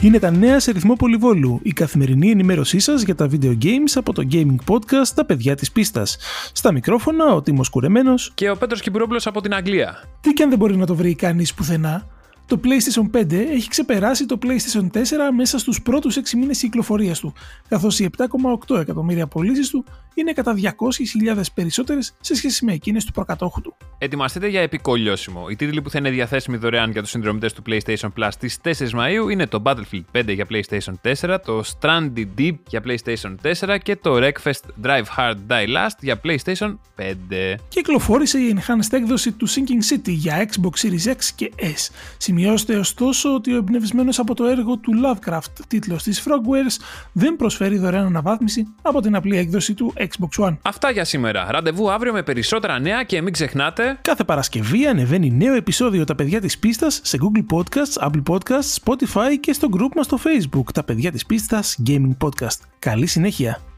Είναι τα νέα σε ρυθμό πολυβόλου, η καθημερινή ενημέρωσή σας για τα video games από το gaming podcast «Τα παιδιά της πίστας». Στα μικρόφωνα ο Τίμος Κουρεμένος και ο Πέτρος Κυπουρόπουλος από την Αγγλία. Τι και αν δεν μπορεί να το βρει κανείς πουθενά, το PlayStation 5 έχει ξεπεράσει το PlayStation 4 μέσα στους πρώτους 6 μήνες κυκλοφορίας του, καθώς οι 7,8 εκατομμύρια πωλήσεις του είναι κατά 200.000 περισσότερες σε σχέση με εκείνες του προκατόχου του. Ετοιμαστείτε για επικό λιώσιμο. Οι τίτλοι που θα είναι διαθέσιμοι δωρεάν για τους συνδρομητές του PlayStation Plus στις 4 Μαΐου είναι το Battlefield 5 για PlayStation 4, το Stranded Deep για PlayStation 4 και το Wreckfest Drive Hard Die Last για PlayStation 5. Κυκλοφόρησε η enhanced έκδοση του Sinking City για Xbox Series X και S. Σημειώστε ωστόσο ότι ο εμπνευσμένος από το έργο του Lovecraft τίτλος της Frogwares δεν προσφέρει δωρεάν αναβάθμιση από την απλή έκδοση του Xbox One. Αυτά για σήμερα. Ραντεβού αύριο με περισσότερα νέα και μην ξεχνάτε... Κάθε Παρασκευή ανεβαίνει νέο επεισόδιο «Τα παιδιά της πίστας» σε Google Podcasts, Apple Podcasts, Spotify και στο group μας στο Facebook «Τα παιδιά της πίστας Gaming Podcast». Καλή συνέχεια!